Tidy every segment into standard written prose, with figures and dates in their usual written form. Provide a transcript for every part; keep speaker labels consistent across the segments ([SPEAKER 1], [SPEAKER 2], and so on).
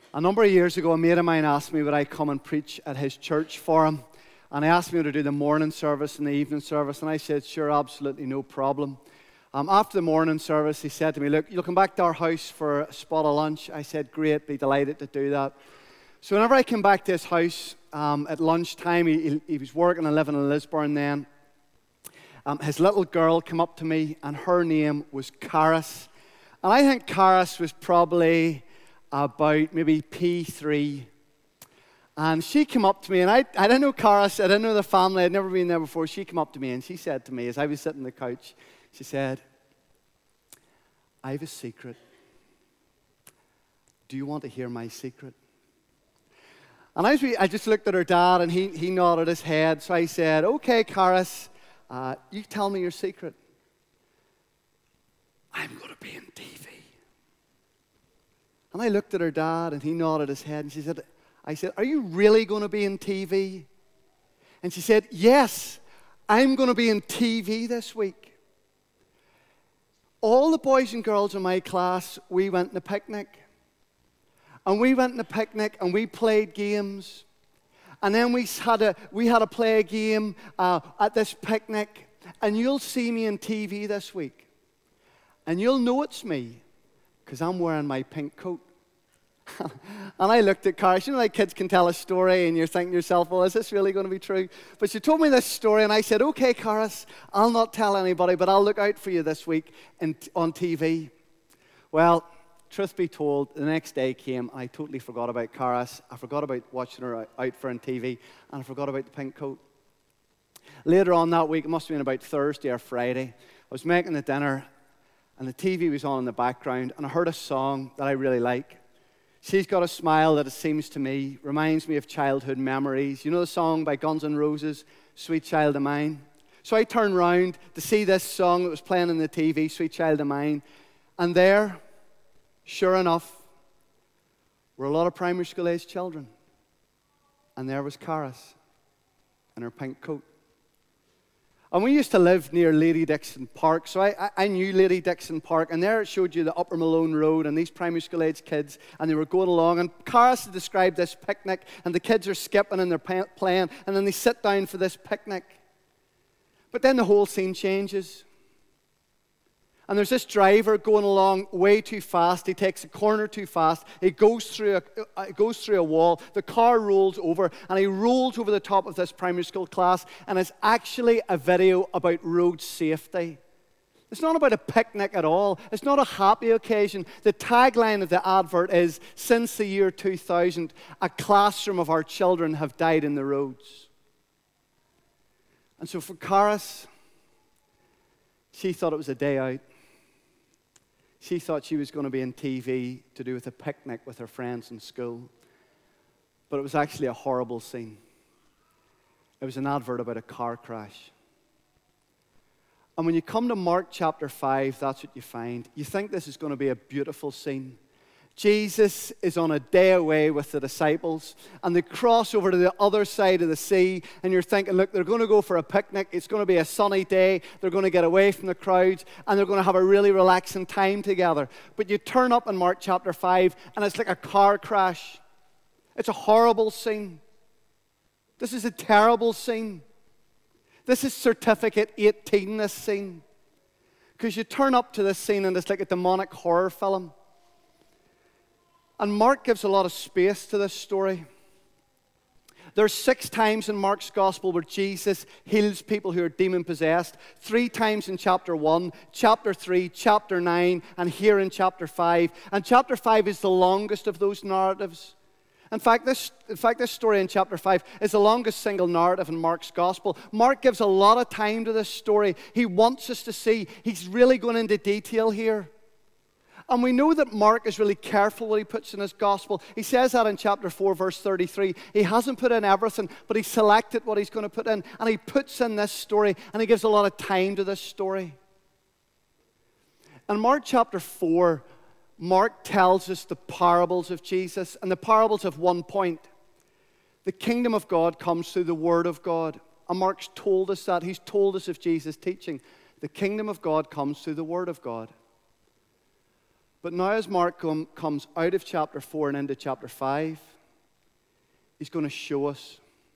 [SPEAKER 1] A number of years ago, a mate of mine asked me would I come and preach at his church for him. And he asked me to do the morning service and the evening service. And I said, sure, absolutely no problem. After the morning service, he said to me, look, you'll come back to our house for a spot of lunch. I said, great, be delighted to do that. So whenever I came back to his house at lunchtime, he was working and living in Lisburn then. His little girl came up to me, and her name was Caris. And I think Caris was probably about maybe P3. And she came up to me, and I didn't know Caris, I didn't know the family, I'd never been there before. She came up to me, and she said to me, as I was sitting on the couch, she said, I have a secret. Do you want to hear my secret? And I just looked at her dad, and he nodded his head. So I said, okay, Caris, you tell me your secret. I'm going to be in TV. And I looked at her dad, and he nodded his head, and I said, are you really going to be in TV? And she said, yes, I'm going to be in TV this week. All the boys and girls in my class, we went on a picnic. And we went on a picnic, and we played games. And then we had to play a game at this picnic. And you'll see me in TV this week. And you'll know it's me, because I'm wearing my pink coat. And I looked at Caris. You know, like kids can tell a story, and you're thinking to yourself, well, is this really going to be true? But she told me this story, and I said, okay, Caris, I'll not tell anybody, but I'll look out for you this week on TV. Well, truth be told, the next day came, and I totally forgot about Caris. I forgot about watching her out for on TV, and I forgot about the pink coat. Later on that week, it must have been about Thursday or Friday, I was making the dinner, and the TV was on in the background, and I heard a song that I really like. She's got a smile that, it seems to me, reminds me of childhood memories. You know the song by Guns N' Roses, Sweet Child of Mine? So I turned round to see this song that was playing on the TV, Sweet Child of Mine, and there, sure enough, were a lot of primary school-aged children. And there was Caris in her pink coat. And we used to live near Lady Dixon Park, so I knew Lady Dixon Park, and there it showed you the Upper Malone Road and these primary school-aged kids, and they were going along, and Caris had described this picnic, and the kids are skipping and they're playing, and then they sit down for this picnic. But then the whole scene changes. And there's this driver going along way too fast. He takes a corner too fast. He goes through a wall. The car rolls over, and he rolls over the top of this primary school class, and it's actually a video about road safety. It's not about a picnic at all. It's not a happy occasion. The tagline of the advert is, since the year 2000, a classroom of our children have died in the roads. And so for Caris, she thought it was a day out. She thought she was going to be in TV to do with a picnic with her friends in school. But it was actually a horrible scene. It was an advert about a car crash. And when you come to Mark chapter 5, that's what you find. You think this is going to be a beautiful scene. Jesus is on a day away with the disciples, and they cross over to the other side of the sea, and you're thinking, look, they're going to go for a picnic. It's going to be a sunny day. They're going to get away from the crowds, and they're going to have a really relaxing time together. But you turn up in Mark chapter 5, and it's like a car crash. It's a horrible scene. This is a terrible scene. This is certificate 18, this scene. Because you turn up to this scene, and it's like a demonic horror film. And Mark gives a lot of space to this story. There's 6 times in Mark's gospel where Jesus heals people who are demon-possessed. 3 times in chapter 1, chapter 3, chapter 9, and here in chapter 5. And chapter 5 is the longest of those narratives. In fact, this story in chapter 5 is the longest single narrative in Mark's gospel. Mark gives a lot of time to this story. He wants us to see. He's really going into detail here. And we know that Mark is really careful what he puts in his gospel. He says that in chapter 4, verse 33. He hasn't put in everything, but he's selected what he's going to put in. And he puts in this story, and he gives a lot of time to this story. In Mark chapter 4, Mark tells us the parables of Jesus. And the parables have one point. The kingdom of God comes through the word of God. And Mark's told us that. He's told us of Jesus' teaching. The kingdom of God comes through the word of God. But now as Mark comes out of chapter 4 and into chapter 5, he's going to show us.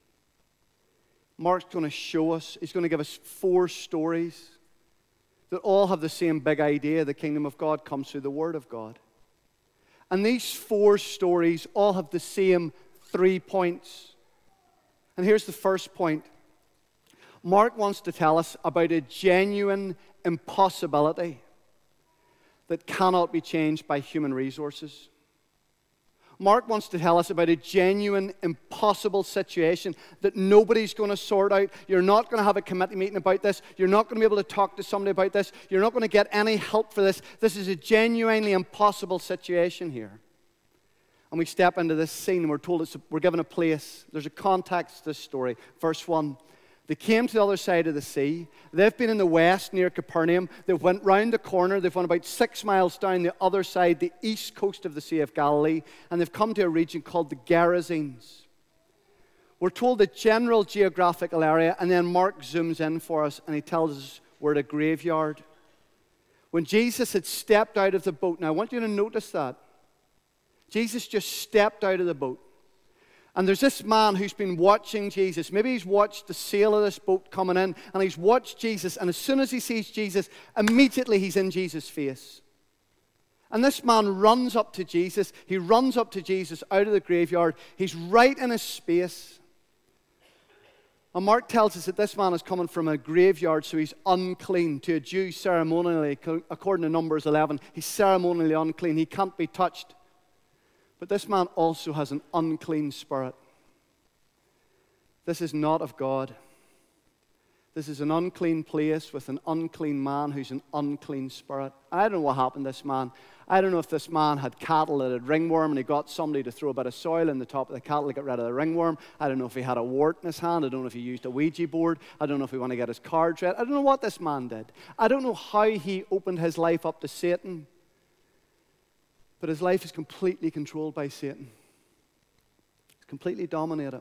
[SPEAKER 1] Mark's going to show us. He's going to give us 4 stories that all have the same big idea. The kingdom of God comes through the Word of God. And these 4 stories all have the same 3 points. And here's the first point. Mark wants to tell us about a genuine impossibility that cannot be changed by human resources. Mark wants to tell us about a genuine, impossible situation that nobody's going to sort out. You're not going to have a committee meeting about this. You're not going to be able to talk to somebody about this. You're not going to get any help for this. This is a genuinely impossible situation here. And we step into this scene and we're told we're given a place. There's a context to this story. Verse 1. They came to the other side of the sea. They've been in the west near Capernaum. They went round the corner. They've went about 6 miles down the other side, the east coast of the Sea of Galilee. And they've come to a region called the Gerasenes. We're told the general geographical area, and then Mark zooms in for us and he tells us we're at a graveyard. When Jesus had stepped out of the boat, now I want you to notice that. Jesus just stepped out of the boat. And there's this man who's been watching Jesus. Maybe he's watched the sail of this boat coming in, and he's watched Jesus, and as soon as he sees Jesus, immediately he's in Jesus' face. And this man runs up to Jesus. He runs up to Jesus out of the graveyard. He's right in his space. And Mark tells us that this man is coming from a graveyard, so he's unclean. To a Jew, ceremonially, according to Numbers 11, he's ceremonially unclean. He can't be touched. But this man also has an unclean spirit. This is not of God. This is an unclean place with an unclean man who's an unclean spirit. I don't know what happened to this man. I don't know if this man had cattle that had ringworm and he got somebody to throw a bit of soil in the top of the cattle to get rid of the ringworm. I don't know if he had a wart in his hand. I don't know if he used a Ouija board. I don't know if he wanted to get his cards read. I don't know what this man did. I don't know how he opened his life up to Satan. But his life is completely controlled by Satan. It's completely dominated.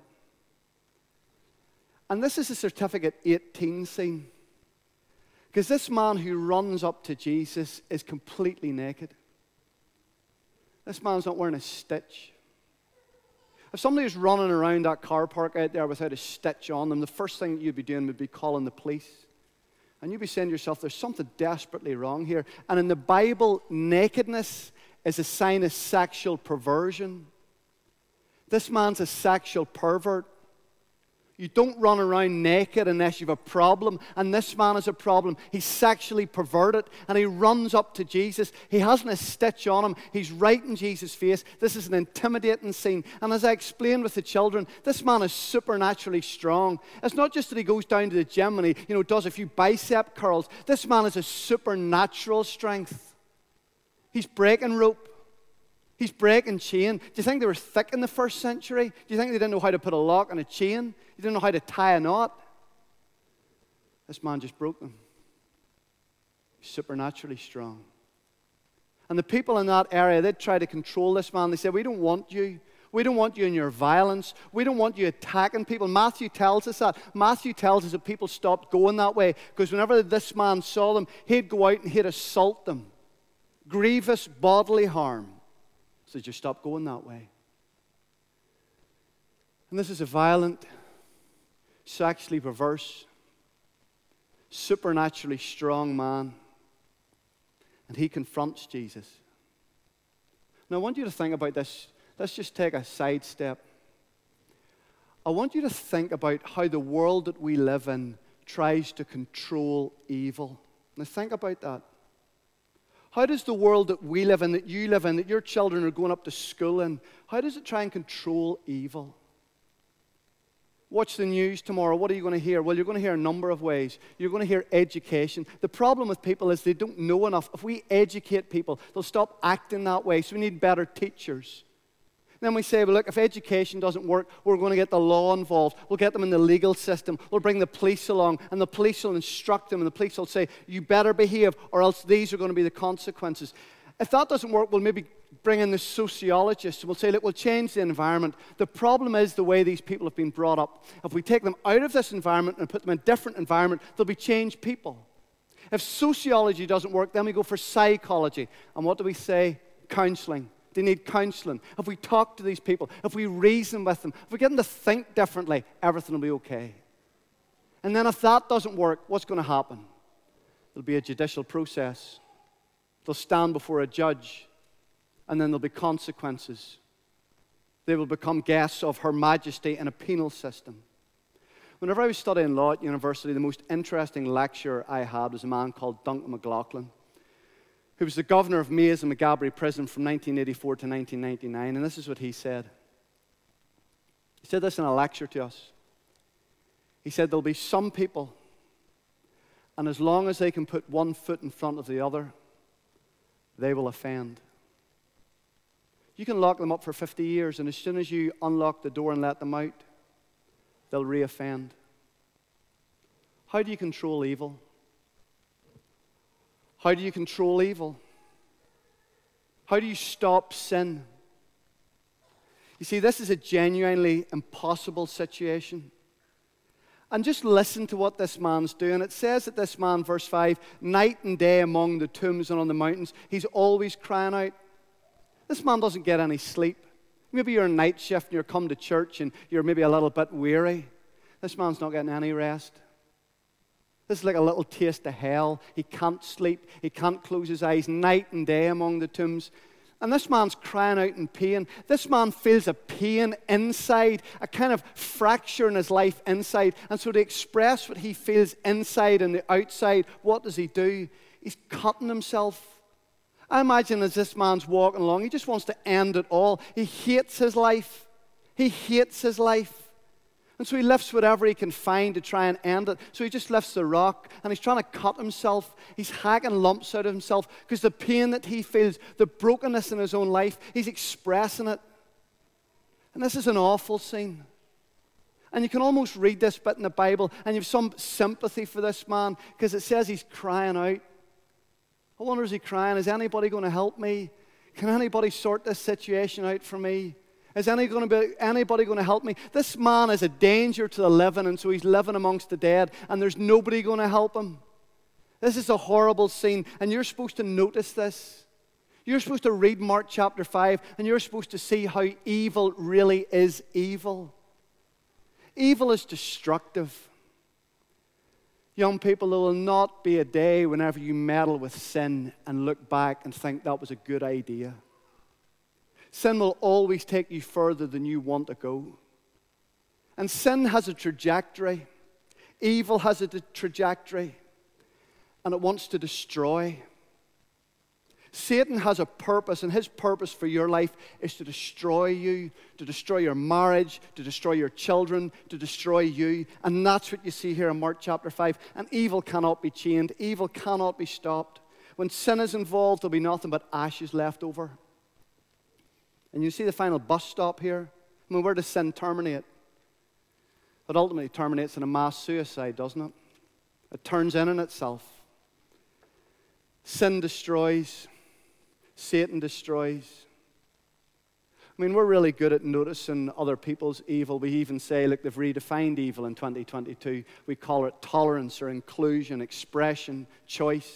[SPEAKER 1] And this is a certificate 18 scene. Because this man who runs up to Jesus is completely naked. This man's not wearing a stitch. If somebody was running around that car park out there without a stitch on them, the first thing that you'd be doing would be calling the police. And you'd be saying to yourself, there's something desperately wrong here. And in the Bible, nakedness is a sign of sexual perversion. This man's a sexual pervert. You don't run around naked unless you have a problem, and this man has a problem. He's sexually perverted, and he runs up to Jesus. He hasn't a stitch on him. He's right in Jesus' face. This is an intimidating scene. And as I explained with the children, this man is supernaturally strong. It's not just that he goes down to the gym and he does a few bicep curls. This man has a supernatural strength. He's breaking rope. He's breaking chain. Do you think they were thick in the first century? Do you think they didn't know how to put a lock on a chain? They didn't know how to tie a knot? This man just broke them. He's supernaturally strong. And the people in that area, they'd try to control this man. They said, we don't want you. We don't want you in your violence. We don't want you attacking people. Matthew tells us that. Matthew tells us that people stopped going that way because whenever this man saw them, he'd go out and he'd assault them. Grievous bodily harm. So just stop going that way. And this is a violent, sexually perverse, supernaturally strong man. And he confronts Jesus. Now I want you to think about this. Let's just take a sidestep. I want you to think about how the world that we live in tries to control evil. Now think about that. How does the world that we live in, that you live in, that your children are going up to school in, how does it try and control evil? Watch the news tomorrow. What are you going to hear? Well, you're going to hear a number of ways. You're going to hear education. The problem with people is they don't know enough. If we educate people, they'll stop acting that way. So we need better teachers. Then we say, well, look, if education doesn't work, we're going to get the law involved. We'll get them in the legal system. We'll bring the police along, and the police will instruct them, and the police will say, you better behave, or else these are going to be the consequences. If that doesn't work, we'll maybe bring in the sociologists, and we'll say, look, we'll change the environment. The problem is the way these people have been brought up. If we take them out of this environment and put them in a different environment, they'll be changed people. If sociology doesn't work, then we go for psychology. And what do we say? Counseling. They need counseling. If we talk to these people, if we reason with them, if we get them to think differently, everything will be okay. And then if that doesn't work, what's going to happen? There'll be a judicial process. They'll stand before a judge, and then there'll be consequences. They will become guests of Her Majesty in a penal system. Whenever I was studying law at university, the most interesting lecturer I had was a man called Duncan McLaughlin, who was the governor of Mays and Maghaberry Prison from 1984 to 1999, and this is what he said. He said this in a lecture to us. He said, there'll be some people, and as long as they can put one foot in front of the other, they will offend. You can lock them up for 50 years, and as soon as you unlock the door and let them out, they'll reoffend. How do you control evil? How do you control evil? How do you stop sin? You see, this is a genuinely impossible situation. And just listen to what this man's doing. It says that this man, verse 5, night and day among the tombs and on the mountains, he's always crying out. This man doesn't get any sleep. Maybe you're on night shift and you're come to church and you're maybe a little bit weary. This man's not getting any rest. This is like a little taste of hell. He can't sleep. He can't close his eyes night and day among the tombs. And this man's crying out in pain. This man feels a pain inside, a kind of fracture in his life inside. And so to express what he feels inside and the outside, what does he do? He's cutting himself. I imagine as this man's walking along, he just wants to end it all. He hates his life. He hates his life. And so he lifts whatever he can find to try and end it. So he just lifts the rock and he's trying to cut himself. He's hacking lumps out of himself because the pain that he feels, the brokenness in his own life, he's expressing it. And this is an awful scene. And you can almost read this bit in the Bible and you have some sympathy for this man because it says he's crying out. I wonder, is he crying? Is anybody going to help me? Can anybody sort this situation out for me? Is anybody going to help me? This man is a danger to the living, and so he's living amongst the dead, and there's nobody going to help him. This is a horrible scene, and you're supposed to notice this. You're supposed to read Mark chapter 5, and you're supposed to see how evil really is evil. Evil is destructive. Young people, there will not be a day whenever you meddle with sin and look back and think that was a good idea. Sin will always take you further than you want to go. And sin has a trajectory. Evil has a trajectory. And it wants to destroy. Satan has a purpose, and his purpose for your life is to destroy you, to destroy your marriage, to destroy your children, to destroy you. And that's what you see here in Mark chapter 5. And evil cannot be chained. Evil cannot be stopped. When sin is involved, there'll be nothing but ashes left over. And you see the final bus stop here? I mean, where does sin terminate? It ultimately terminates in a mass suicide, doesn't it? It turns in on itself. Sin destroys. Satan destroys. I mean, we're really good at noticing other people's evil. We even say, look, they've redefined evil in 2022. We call it tolerance or inclusion, expression, choice.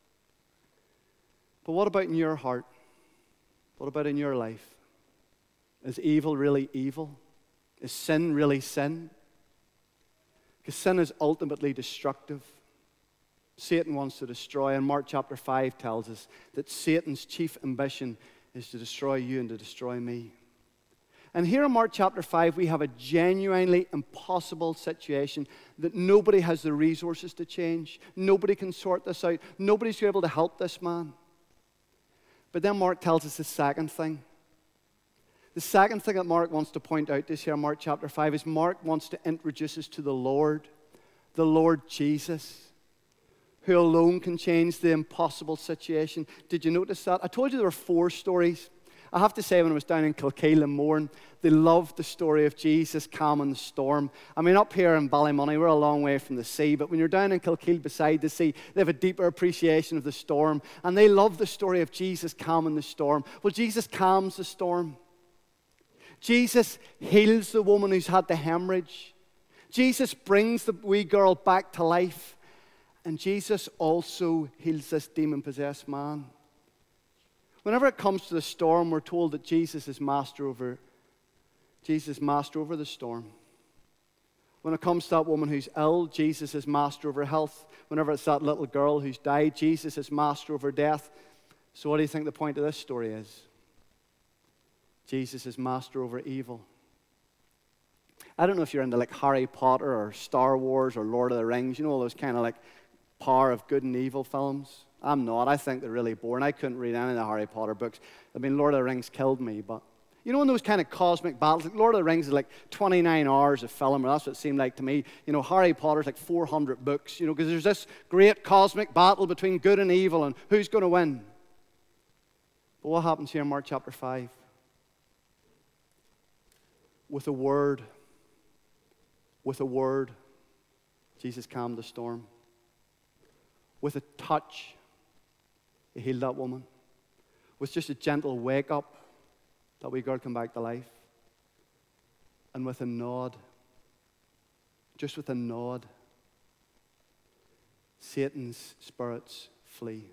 [SPEAKER 1] But what about in your heart? What about in your life? Is evil really evil? Is sin really sin? Because sin is ultimately destructive. Satan wants to destroy, and Mark chapter 5 tells us that Satan's chief ambition is to destroy you and to destroy me. And here in Mark chapter 5, we have a genuinely impossible situation that nobody has the resources to change. Nobody can sort this out. Nobody's able to help this man. But then Mark tells us the second thing. The second thing that Mark wants to point out this here in Mark chapter 5 is Mark wants to introduce us to the Lord Jesus, who alone can change the impossible situation. Did you notice that? I told you there were 4 stories. I have to say, when I was down in Kilkeel and Mourne, they loved the story of Jesus calming the storm. I mean, up here in Ballymoney, we're a long way from the sea, but when you're down in Kilkeel beside the sea, they have a deeper appreciation of the storm, and they love the story of Jesus calming the storm. Well, Jesus calms the storm. Jesus heals the woman who's had the hemorrhage. Jesus brings the wee girl back to life. And Jesus also heals this demon-possessed man. Whenever it comes to the storm, we're told that Jesus is master over the storm. When it comes to that woman who's ill, Jesus is master over health. Whenever it's that little girl who's died, Jesus is master over death. So what do you think the point of this story is? Jesus is master over evil. I don't know if you're into like Harry Potter or Star Wars or Lord of the Rings, you know, all those kind of like power of good and evil films. I'm not. I think they're really boring. I couldn't read any of the Harry Potter books. I mean, Lord of the Rings killed me, but you know, in those kind of cosmic battles, like Lord of the Rings is like 29 hours of film, or that's what it seemed like to me. You know, Harry Potter's like 400 books, you know, because there's this great cosmic battle between good and evil, and who's going to win? But what happens here in Mark chapter 5? With a word, Jesus calmed the storm. With a touch, he healed that woman. With just a gentle wake up, that wee girl come back to life. And with a nod, just with a nod, Satan's spirits flee.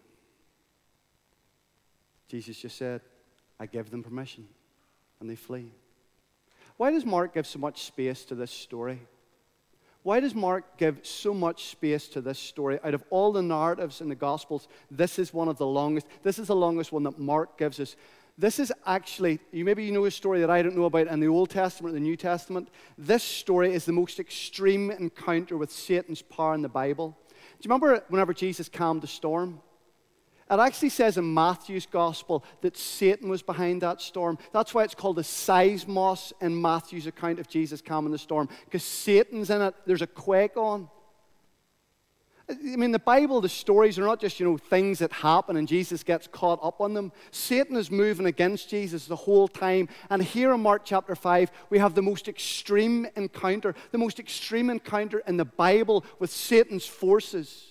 [SPEAKER 1] Jesus just said, I give them permission, and they flee. Why does Mark give so much space to this story? Why does Mark give so much space to this story? Out of all the narratives in the Gospels, this is one of the longest. This is the longest one that Mark gives us. This is actually, maybe you know a story that I don't know about in the Old Testament or the New Testament. This story is the most extreme encounter with Satan's power in the Bible. Do you remember whenever Jesus calmed the storm? It actually says in Matthew's Gospel that Satan was behind that storm. That's why it's called the seismos in Matthew's account of Jesus calming the storm, because Satan's in it. There's a quake on. I mean, the Bible, the stories are not just, things that happen and Jesus gets caught up on them. Satan is moving against Jesus the whole time. And here in Mark chapter 5, we have the most extreme encounter in the Bible with Satan's forces.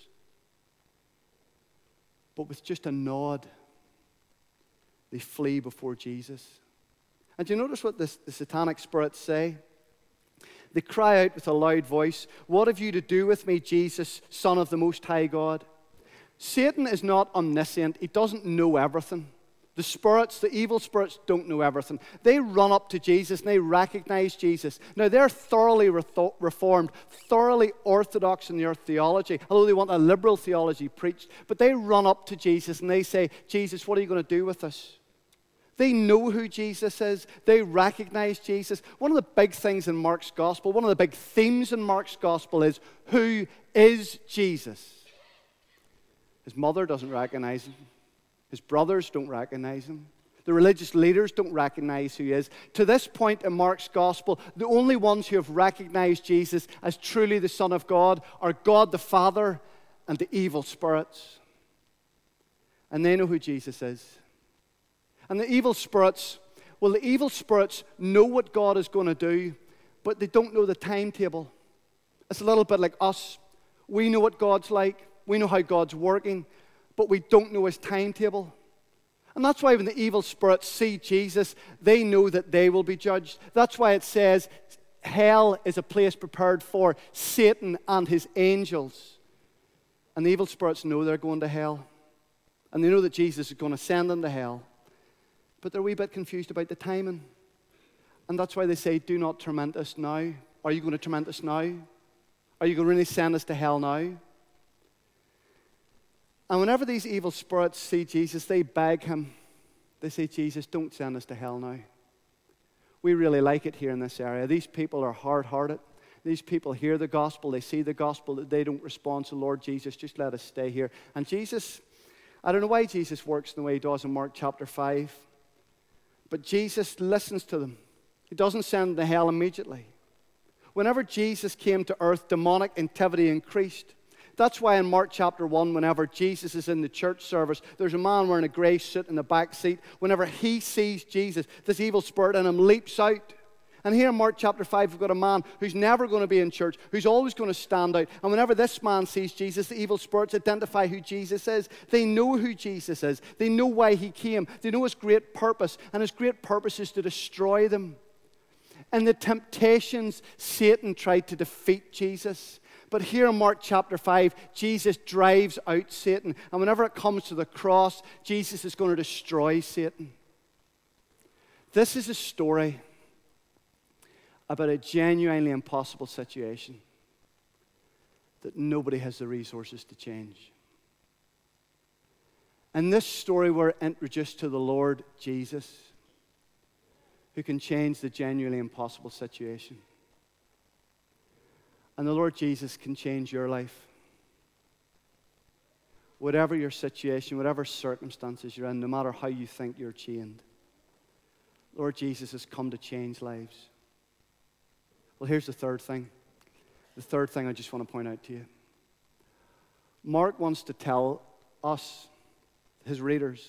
[SPEAKER 1] But with just a nod, they flee before Jesus. And do you notice what the satanic spirits say? They cry out with a loud voice, "What have you to do with me, Jesus, Son of the Most High God?" Satan is not omniscient. He doesn't know everything. The evil spirits don't know everything. They run up to Jesus and they recognize Jesus. Now, they're thoroughly reformed, thoroughly orthodox in their theology, although they want a liberal theology preached. But they run up to Jesus and they say, "Jesus, what are you going to do with us?" They know who Jesus is. They recognize Jesus. One of the big things in Mark's gospel, one of the big themes in Mark's gospel is, who is Jesus? His mother doesn't recognize him. His brothers don't recognize him. The religious leaders don't recognize who he is. To this point in Mark's gospel, the only ones who have recognized Jesus as truly the Son of God are God the Father and the evil spirits. And they know who Jesus is. And the evil spirits know what God is going to do, but they don't know the timetable. It's a little bit like us. We know what God's like. We know how God's working, but we don't know his timetable. And that's why when the evil spirits see Jesus, they know that they will be judged. That's why it says hell is a place prepared for Satan and his angels. And the evil spirits know they're going to hell. And they know that Jesus is going to send them to hell. But they're a wee bit confused about the timing. And that's why they say, "Do not torment us now." Are you going to torment us now? Are you going to really send us to hell now? And whenever these evil spirits see Jesus, they beg him. They say, "Jesus, don't send us to hell now. We really like it here in this area. These people are hard-hearted. These people hear the gospel. They see the gospel, that they don't respond to Lord Jesus. Just let us stay here." And Jesus, I don't know why Jesus works in the way he does in Mark chapter 5. But Jesus listens to them. He doesn't send them to hell immediately. Whenever Jesus came to earth, demonic activity increased. That's why in Mark chapter 1, whenever Jesus is in the church service, there's a man wearing a grey suit in the back seat. Whenever he sees Jesus, this evil spirit in him leaps out. And here in Mark chapter 5, we've got a man who's never going to be in church, who's always going to stand out. And whenever this man sees Jesus, the evil spirits identify who Jesus is. They know who Jesus is. They know why he came. They know his great purpose. And his great purpose is to destroy them. In the temptations, Satan tried to defeat Jesus. But here in Mark chapter 5, Jesus drives out Satan. And whenever it comes to the cross, Jesus is going to destroy Satan. This is a story about a genuinely impossible situation that nobody has the resources to change. In this story, we're introduced to the Lord Jesus, who can change the genuinely impossible situation. And the Lord Jesus can change your life. Whatever your situation, whatever circumstances you're in, no matter how you think you're chained, Lord Jesus has come to change lives. Well, here's the third thing. The third thing I just want to point out to you. Mark wants to tell us, his readers,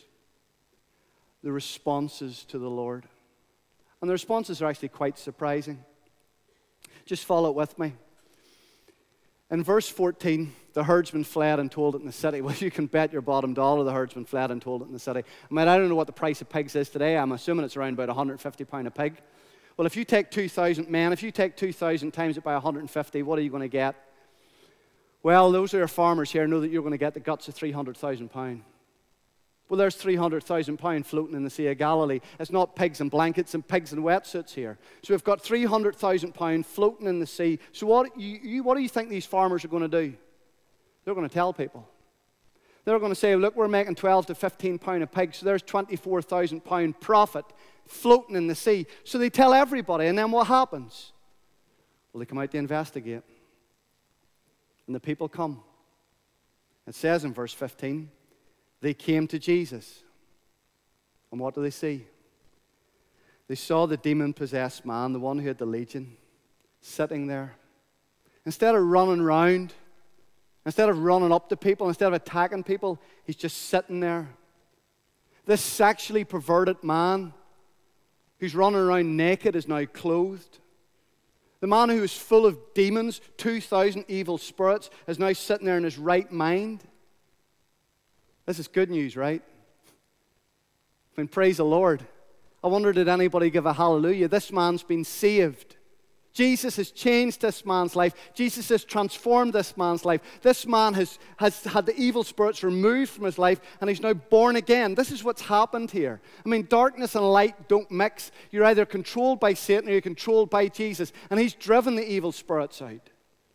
[SPEAKER 1] the responses to the Lord. And the responses are actually quite surprising. Just follow it with me. In verse 14, the herdsman fled and told it in the city. Well, you can bet your bottom dollar the herdsman fled and told it in the city. I mean, I don't know what the price of pigs is today. I'm assuming it's around about £150 a pig. Well, if you take 2,000 men, if you take 2,000 times it by 150, what are you going to get? Well, those who are farmers here know that you're going to get the guts of £300,000. Well, there's £300,000 floating in the Sea of Galilee. It's not pigs and blankets and pigs and wetsuits here. So we've got £300,000 floating in the sea. So what do you think these farmers are going to do? They're going to tell people. They're going to say, look, we're making £12 to £15 a pig, so there's £24,000 profit floating in the sea. So they tell everybody, and then what happens? Well, they come out to investigate. And the people come. It says in verse 15, they came to Jesus. And what do they see? They saw the demon-possessed man, the one who had the legion, sitting there. Instead of running around, instead of running up to people, instead of attacking people, he's just sitting there. This sexually perverted man who's running around naked is now clothed. The man who is full of demons, 2,000 evil spirits, is now sitting there in his right mind. This is good news, right? I mean, praise the Lord. I wonder, did anybody give a hallelujah? This man's been saved. Jesus has changed this man's life. Jesus has transformed this man's life. This man has had the evil spirits removed from his life, and he's now born again. This is what's happened here. I mean, darkness and light don't mix. You're either controlled by Satan or you're controlled by Jesus, and he's driven the evil spirits out.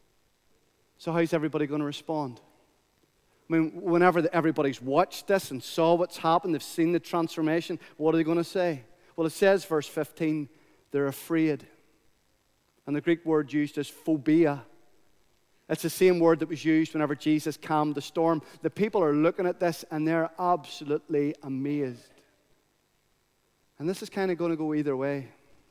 [SPEAKER 1] So how's everybody going to respond? I mean, whenever everybody's watched this and saw what's happened, they've seen the transformation, what are they going to say? Well, it says, verse 15, they're afraid. And the Greek word used is phobia. It's the same word that was used whenever Jesus calmed the storm. The people are looking at this and they're absolutely amazed. And this is kind of going to go either way.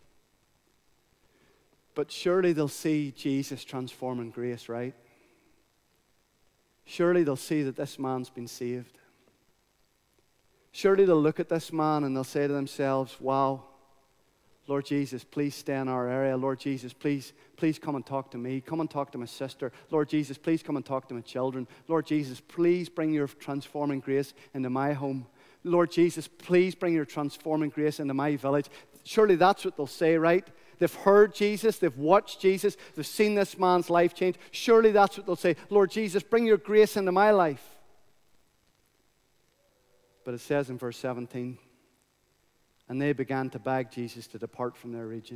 [SPEAKER 1] But surely they'll see Jesus transforming grace, right? Surely they'll see that this man's been saved. Surely they'll look at this man and they'll say to themselves, wow, Lord Jesus, please stay in our area. Lord Jesus, please come and talk to me. Come and talk to my sister. Lord Jesus, please come and talk to my children. Lord Jesus, please bring your transforming grace into my home. Lord Jesus, please bring your transforming grace into my village. Surely that's what they'll say, right? They've heard Jesus, they've watched Jesus, they've seen this man's life change. Surely that's what they'll say. Lord Jesus, bring your grace into my life. But it says in verse 17, and they began to beg Jesus to depart from their region.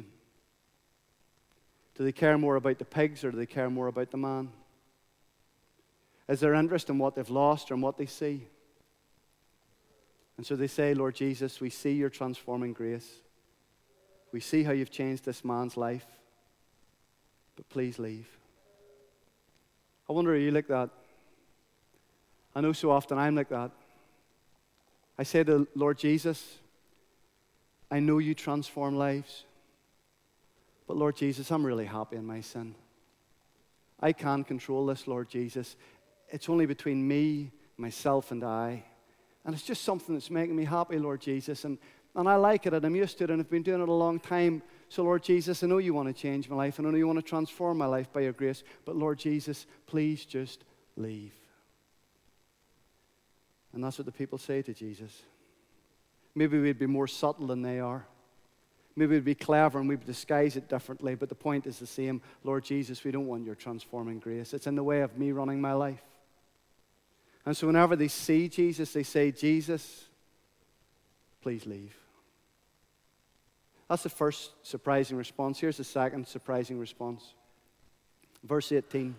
[SPEAKER 1] Do they care more about the pigs or do they care more about the man? Is their interest in what they've lost or in what they see? And so they say, Lord Jesus, we see your transforming grace. We see how you've changed this man's life. But please leave. I wonder, are you like that? I know so often I'm like that. I say to Lord Jesus, I know you transform lives. But Lord Jesus, I'm really happy in my sin. I can't control this, Lord Jesus. It's only between me, myself, and I. And it's just something that's making me happy, Lord Jesus. And I like it, and I'm used to it, and I've been doing it a long time. So, Lord Jesus, I know you want to change my life, and I know you want to transform my life by your grace. But, Lord Jesus, please just leave. And that's what the people say to Jesus. Maybe we'd be more subtle than they are. Maybe we'd be clever and we'd disguise it differently, but the point is the same. Lord Jesus, we don't want your transforming grace. It's in the way of me running my life. And so whenever they see Jesus, they say, Jesus, please leave. That's the first surprising response. Here's the second surprising response. Verse 18.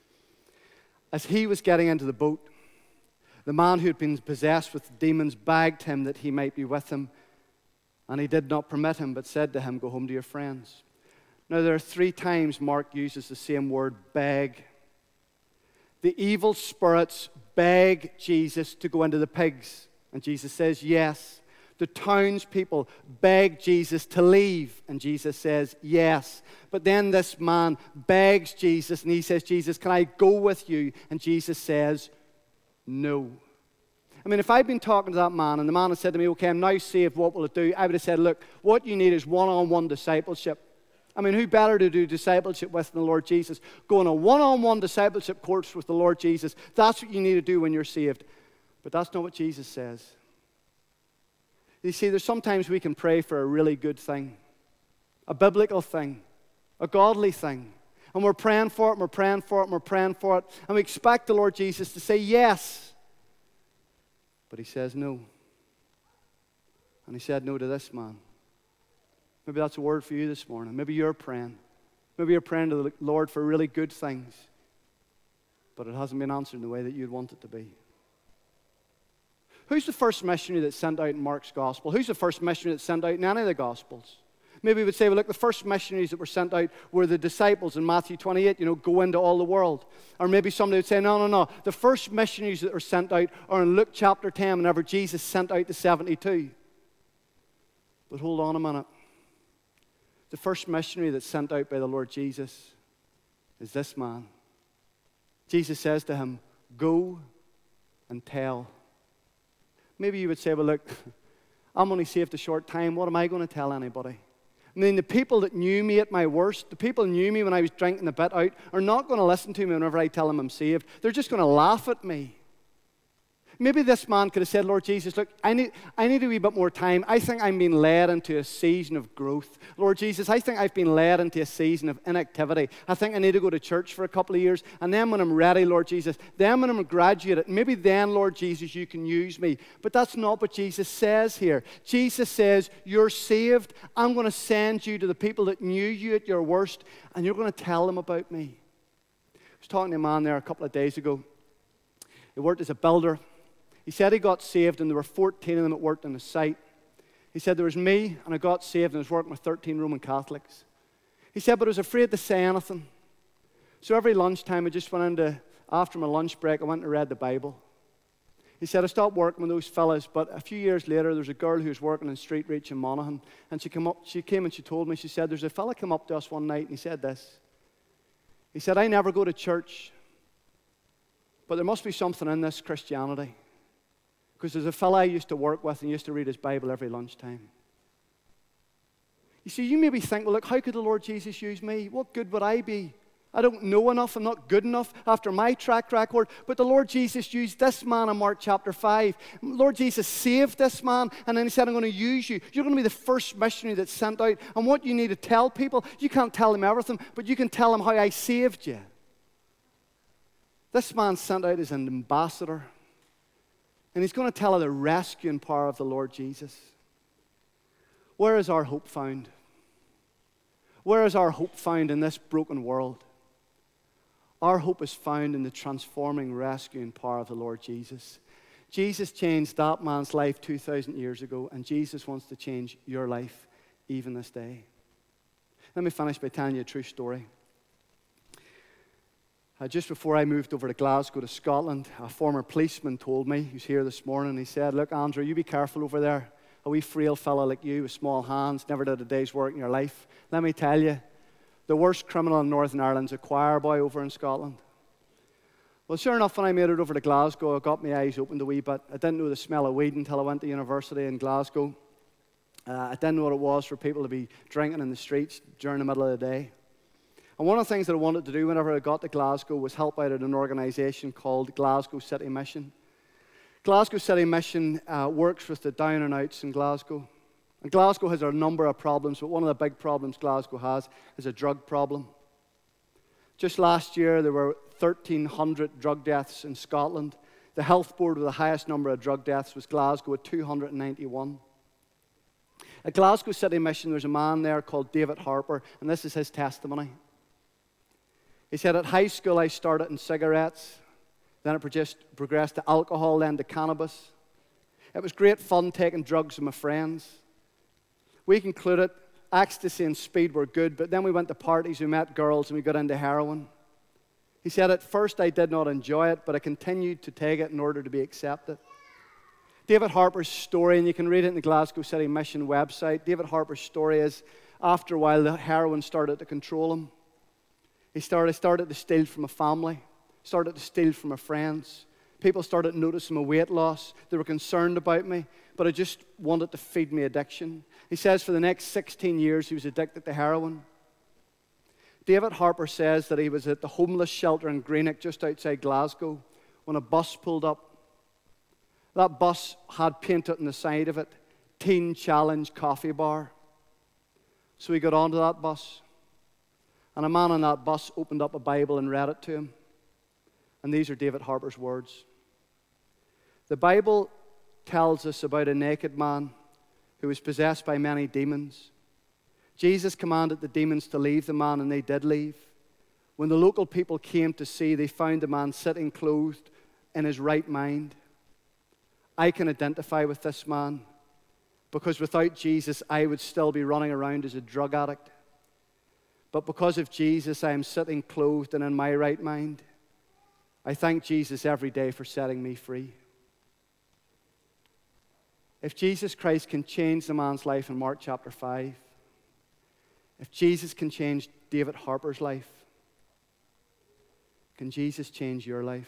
[SPEAKER 1] As he was getting into the boat, the man who had been possessed with demons begged him that he might be with him. And he did not permit him, but said to him, go home to your friends. Now there are 3 times Mark uses the same word, beg. The evil spirits beg Jesus to go into the pigs. And Jesus says, yes. The townspeople beg Jesus to leave. And Jesus says, yes. But then this man begs Jesus, and he says, Jesus, can I go with you? And Jesus says, no. I mean, if I'd been talking to that man, and the man had said to me, okay, I'm now saved, what will it do? I would have said, look, what you need is one-on-one discipleship. I mean, who better to do discipleship with than the Lord Jesus? Go on a one-on-one discipleship course with the Lord Jesus. That's what you need to do when you're saved. But that's not what Jesus says. You see, there's sometimes we can pray for a really good thing, a biblical thing, a godly thing. And we're praying for it, and we're praying for it, and we're praying for it. And we expect the Lord Jesus to say yes. But he says no. And he said no to this man. Maybe that's a word for you this morning. Maybe you're praying. Maybe you're praying to the Lord for really good things, but it hasn't been answered in the way that you'd want it to be. Who's the first missionary that's sent out in Mark's gospel? Who's the first missionary that's sent out in any of the gospels? Maybe we would say, well, look, the first missionaries that were sent out were the disciples in Matthew 28, go into all the world. Or maybe somebody would say, no. The first missionaries that were sent out are in Luke chapter 10, whenever Jesus sent out the 72. But hold on a minute. The first missionary that's sent out by the Lord Jesus is this man. Jesus says to him, go and tell. Maybe you would say, well, look, I'm only saved a short time. What am I going to tell anybody? I mean, the people that knew me at my worst, the people who knew me when I was drinking the bit out, are not going to listen to me whenever I tell them I'm saved. They're just going to laugh at me. Maybe this man could have said, Lord Jesus, look, I need a wee bit more time. I think I'm being led into a season of growth. Lord Jesus, I think I've been led into a season of inactivity. I think I need to go to church for a couple of years. And then when I'm ready, Lord Jesus, then when I'm a graduate, maybe then, Lord Jesus, you can use me. But that's not what Jesus says here. Jesus says, you're saved. I'm going to send you to the people that knew you at your worst, and you're going to tell them about me. I was talking to a man there a couple of days ago. He worked as a builder. He said he got saved, and there were 14 of them that worked on the site. He said there was me, and I got saved, and I was working with 13 Roman Catholics. He said, but I was afraid to say anything. So every lunchtime, I just went into, after my lunch break, I went and read the Bible. He said, I stopped working with those fellas, but a few years later, there was a girl who was working in Street Reach in Monaghan, and she came and she told me, she said, there's a fella come up to us one night, and he said this. He said, I never go to church, but there must be something in this Christianity. Because there's a fella I used to work with and used to read his Bible every lunchtime. You see, you maybe think, well, look, how could the Lord Jesus use me? What good would I be? I don't know enough. I'm not good enough after my track record. But the Lord Jesus used this man in Mark chapter 5. Lord Jesus saved this man, and then he said, I'm going to use you. You're going to be the first missionary that's sent out. And what you need to tell people, you can't tell them everything, but you can tell them how I saved you. This man sent out as an ambassador. And he's going to tell of the rescuing power of the Lord Jesus. Where is our hope found? Where is our hope found in this broken world? Our hope is found in the transforming, rescuing power of the Lord Jesus. Jesus changed that man's life 2,000 years ago, and Jesus wants to change your life even this day. Let me finish by telling you a true story. Just before I moved over to Glasgow to Scotland, a former policeman told me, who's here this morning, he said, look, Andrew, you be careful over there. A wee frail fellow like you with small hands, never did a day's work in your life. Let me tell you, the worst criminal in Northern Ireland's a choir boy over in Scotland. Well, sure enough, when I made it over to Glasgow, I got my eyes opened a wee bit. I didn't know the smell of weed until I went to university in Glasgow. I didn't know what it was for people to be drinking in the streets during the middle of the day. And one of the things that I wanted to do whenever I got to Glasgow was help out at an organisation called Glasgow City Mission. Glasgow City Mission works with the down and outs in Glasgow. And Glasgow has a number of problems, but one of the big problems Glasgow has is a drug problem. Just last year, there were 1,300 drug deaths in Scotland. The health board with the highest number of drug deaths was Glasgow at 291. At Glasgow City Mission, there's a man there called David Harper, and this is his testimony. He said, at high school, I started in cigarettes. Then it progressed to alcohol, then to cannabis. It was great fun taking drugs with my friends. We concluded ecstasy and speed were good, but then we went to parties, we met girls, and we got into heroin. He said, at first I did not enjoy it, but I continued to take it in order to be accepted. David Harper's story, and you can read it in the Glasgow City Mission website. David Harper's story is, after a while, the heroin started to control him. He started to steal from a family, started to steal from my friends. People started noticing my weight loss. They were concerned about me, but I just wanted to feed me addiction. He says for the next 16 years, he was addicted to heroin. David Harper says that he was at the homeless shelter in Greenock, just outside Glasgow, when a bus pulled up. That bus had painted on the side of it, Teen Challenge Coffee Bar. So he got onto that bus, and a man on that bus opened up a Bible and read it to him. And these are David Harper's words. The Bible tells us about a naked man who was possessed by many demons. Jesus commanded the demons to leave the man, and they did leave. When the local people came to see, they found the man sitting clothed in his right mind. I can identify with this man because without Jesus, I would still be running around as a drug addict. But because of Jesus, I am sitting clothed and in my right mind. I thank Jesus every day for setting me free. If Jesus Christ can change the man's life in Mark chapter 5, if Jesus can change David Harper's life, can Jesus change your life?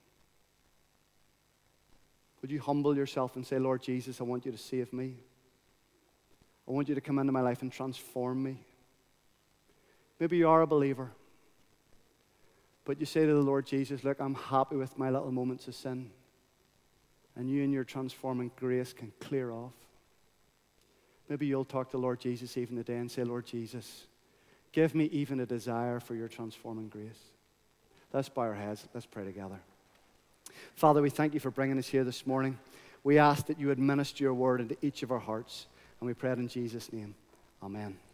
[SPEAKER 1] Would you humble yourself and say, Lord Jesus, I want you to save me. I want you to come into my life and transform me. Maybe you are a believer, but you say to the Lord Jesus, look, I'm happy with my little moments of sin, and you and your transforming grace can clear off. Maybe you'll talk to Lord Jesus even today and say, Lord Jesus, give me even a desire for your transforming grace. Let's bow our heads. Let's pray together. Father, we thank you for bringing us here this morning. We ask that you would minister your word into each of our hearts, and we pray it in Jesus' name. Amen.